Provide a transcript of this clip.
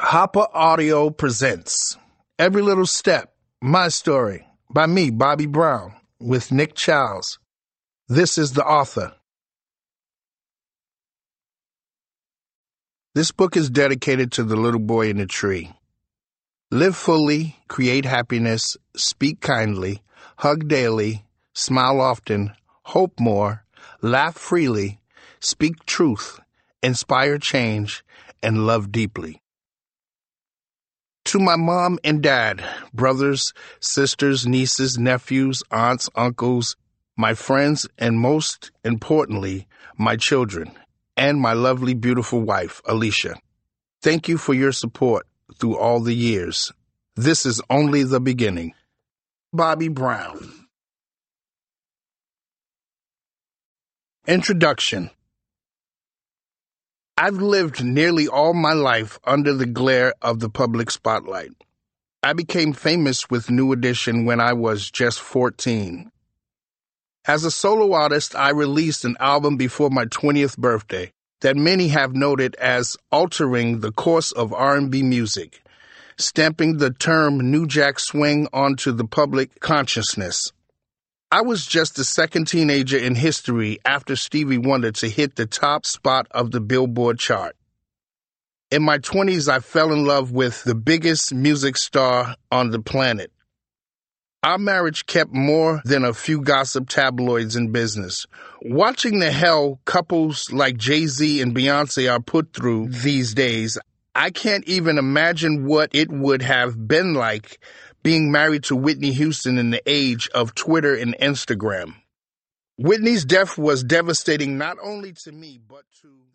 Hopper Audio presents Every Little Step, My Story, by me, Bobby Brown, with Nick Childs. This is the author. This book is dedicated to the little boy in the tree. Live fully, create happiness, speak kindly, hug daily, smile often, hope more, laugh freely, speak truth, inspire change, and love deeply. To my mom and dad, brothers, sisters, nieces, nephews, aunts, uncles, my friends, and most importantly, my children, and my lovely, beautiful wife, Alicia. Thank you for your support through all the years. This is only the beginning. Bobby Brown. Introduction. I've lived nearly all my life under the glare of the public spotlight. I became famous with New Edition when I was just 14. As a solo artist, I released an album before my 20th birthday that many have noted as altering the course of R&B music, stamping the term New Jack Swing onto the public consciousness. I was just the second teenager in history after Stevie Wonder to hit the top spot of the Billboard chart. In my 20s, I fell in love with the biggest music star on the planet. Our marriage kept more than a few gossip tabloids in business. Watching the hell couples like Jay-Z and Beyonce are put through these days, I can't even imagine what it would have been like being married to Whitney Houston in the age of Twitter and Instagram. Whitney's death was devastating not only to me, but to